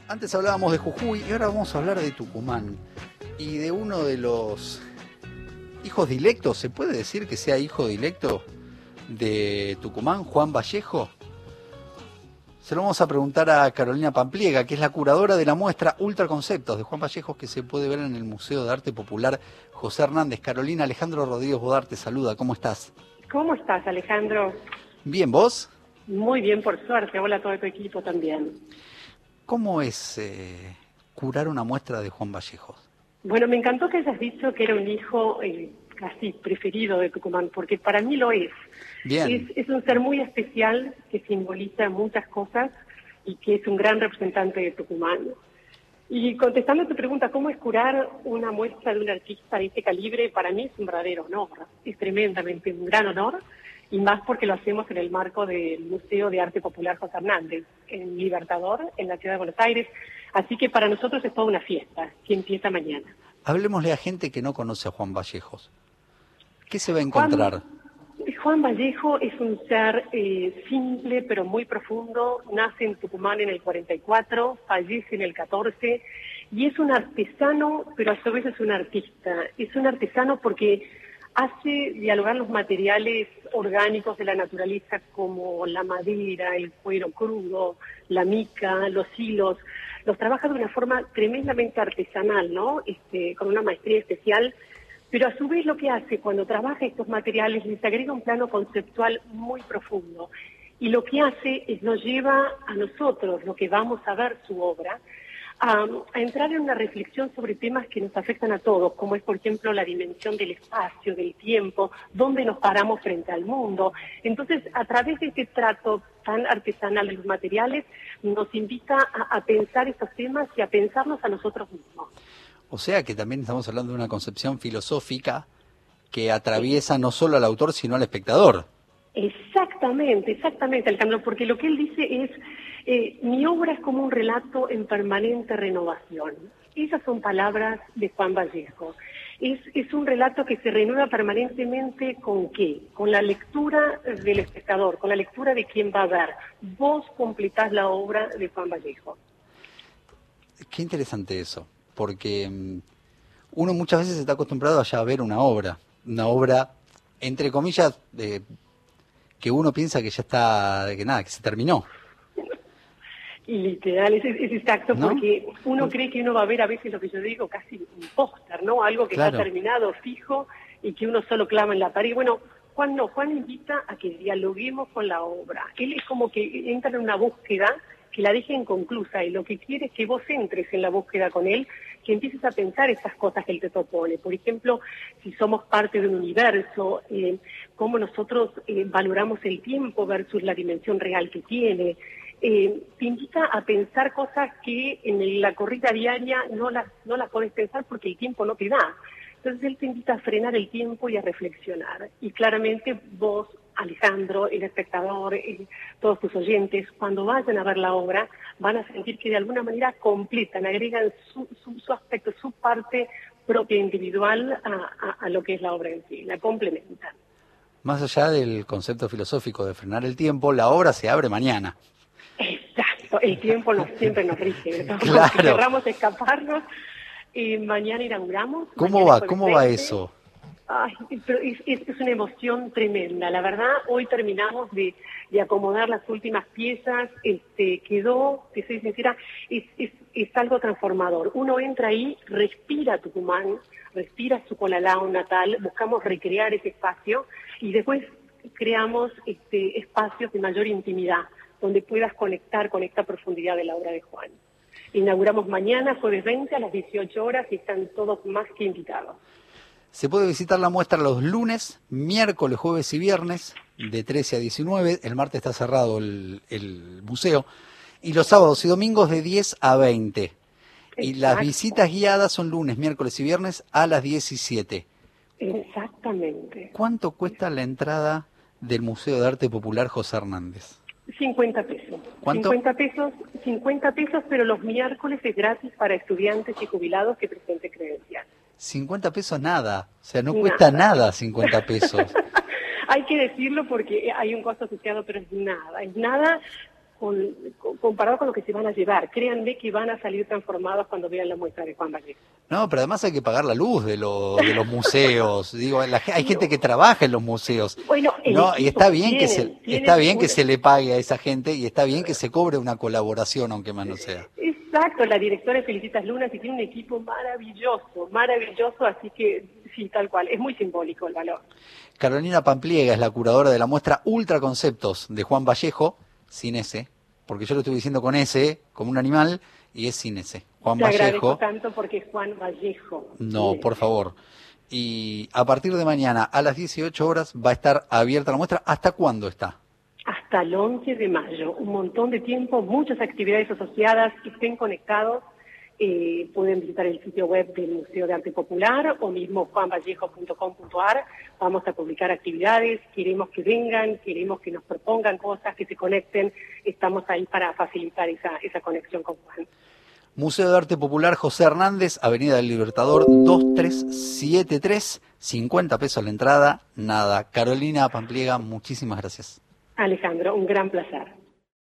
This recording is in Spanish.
Antes hablábamos de Jujuy y ahora vamos a hablar de Tucumán y de uno de los hijos directos. ¿Se puede decir que sea hijo directo de Tucumán, Juan Vallejo? Se lo vamos a preguntar a Carolina Pampliega, que es la curadora de la muestra Ultra Conceptos de Juan Vallejo, que se puede ver en el Museo de Arte Popular José Hernández. Carolina, Alejandro Rodríguez Bodar te saluda. ¿Cómo estás? ¿Cómo estás, Alejandro? Bien, ¿vos? Muy bien, por suerte. Hola a todo tu equipo también. ¿Cómo es curar una muestra de Juan Vallejo? Bueno, me encantó que hayas dicho que era un hijo casi preferido de Tucumán, porque para mí lo es. Bien. Es un ser muy especial que simboliza muchas cosas y que es un gran representante de Tucumán. Y contestando a tu pregunta, ¿cómo es curar una muestra de un artista de este calibre? Para mí es un verdadero honor, es tremendamente un gran honor, y más porque lo hacemos en el marco del Museo de Arte Popular José Hernández, en Libertador, en la ciudad de Buenos Aires. Así que para nosotros es toda una fiesta, que empieza mañana. Hablemosle a gente que no conoce a Juan Vallejos. ¿Qué se va a encontrar? Juan Vallejo es un ser simple pero muy profundo. Nace en Tucumán en el 44, fallece en el 14 y es un artesano, pero a su vez es un artista. Es un artesano porque hace dialogar los materiales orgánicos de la naturaleza como la madera, el cuero crudo, la mica, los hilos. Los trabaja de una forma tremendamente artesanal, ¿no? Con una maestría especial. Pero a su vez lo que hace cuando trabaja estos materiales les agrega un plano conceptual muy profundo. Y lo que hace es nos lleva a nosotros, lo que vamos a ver su obra, a entrar en una reflexión sobre temas que nos afectan a todos, como es, por ejemplo, la dimensión del espacio, del tiempo, dónde nos paramos frente al mundo. Entonces, a través de este trato tan artesanal de los materiales, nos invita a pensar estos temas y a pensarnos a nosotros mismos. O sea que también estamos hablando de una concepción filosófica que atraviesa no solo al autor, sino al espectador. Exactamente, Alejandro, porque lo que él dice es, mi obra es como un relato en permanente renovación. Esas son palabras de Juan Vallejo. Es un relato que se renueva permanentemente ¿con qué? Con la lectura del espectador, con la lectura de quien va a ver. Vos completás la obra de Juan Vallejo. Qué interesante eso, porque uno muchas veces está acostumbrado a ya ver una obra, entre comillas, que uno piensa que ya está, que se terminó. Y literal, es exacto, ¿No? porque uno cree que uno va a ver a veces lo que yo digo, casi un póster, ¿no? Algo que Claro. está terminado, fijo, y que uno solo clama en la pared. Bueno, Juan no, Juan invita a que dialoguemos con la obra. Él es como que entra en una búsqueda que la deja inconclusa, y lo que quiere es que vos entres en la búsqueda con él, que empieces a pensar estas cosas que él te propone. Por ejemplo, si somos parte de un universo, cómo nosotros valoramos el tiempo versus la dimensión real que tiene. Te invita a pensar cosas que en la corrida diaria no las podés pensar porque el tiempo no te da. Entonces él te invita a frenar el tiempo y a reflexionar. Y claramente vos, Alejandro, el espectador, todos tus oyentes, cuando vayan a ver la obra, van a sentir que de alguna manera completan, agregan su aspecto, su parte propia individual a lo que es la obra en sí, la complementan. Más allá del concepto filosófico de frenar el tiempo, la obra se abre mañana. Exacto, el tiempo siempre nos rige, ¿no? Claro. Aunque querramos escaparnos, mañana inauguramos. ¿Cómo va eso? Ay, pero es una emoción tremenda, la verdad. Hoy terminamos de acomodar las últimas piezas, quedó, te soy sincera, es algo transformador. Uno entra ahí, respira Tucumán, respira su Colalao natal, buscamos recrear ese espacio y después creamos espacios de mayor intimidad, donde puedas conectar con esta profundidad de la obra de Juan. Inauguramos mañana, jueves 20, a las 18 horas, y están todos más que invitados. Se puede visitar la muestra los lunes, miércoles, jueves y viernes, de 13 a 19. El martes está cerrado el museo. Y los sábados y domingos de 10 a 20. Exacto. Y las visitas guiadas son lunes, miércoles y viernes a las 17. Exactamente. ¿Cuánto cuesta la entrada del Museo de Arte Popular José Hernández? 50 pesos. ¿Cuánto? 50 pesos, pero los miércoles es gratis para estudiantes y jubilados que presenten credencial. 50 pesos nada, o sea, no cuesta nada 50 pesos. Hay que decirlo porque hay un costo asociado, pero es nada comparado con lo que se van a llevar. Créanme que van a salir transformados cuando vean la muestra de Juan Vallejo. No, pero además hay que pagar la luz de los museos. Digo, hay gente que trabaja en los museos. Bueno, no, y está bien que se le pague a esa gente y está bien que se cobre una colaboración, aunque más no sea. Exacto, la directora Felicitas Lunas y tiene un equipo maravilloso, así que sí, tal cual, es muy simbólico el valor. Carolina Pampliega es la curadora de la muestra Ultra Conceptos de Juan Vallejo, sin S, porque yo lo estuve diciendo con S, como un animal, y es sin S. Juan Vallejo. Te agradezco tanto porque es Juan Vallejo. No, por favor. Y a partir de mañana a las 18 horas va a estar abierta la muestra. ¿Hasta cuándo está? Hasta el 11 de mayo. Un montón de tiempo, muchas actividades asociadas. Estén conectados. Pueden visitar el sitio web del Museo de Arte Popular o mismo juanvallejo.com.ar. Vamos a publicar actividades. Queremos que vengan, queremos que nos propongan cosas, que se conecten. Estamos ahí para facilitar esa conexión con Juan. Museo de Arte Popular José Hernández, Avenida del Libertador 2373, 50 pesos la entrada, nada. Carolina Pampliega, muchísimas gracias. Alejandro, un gran placer.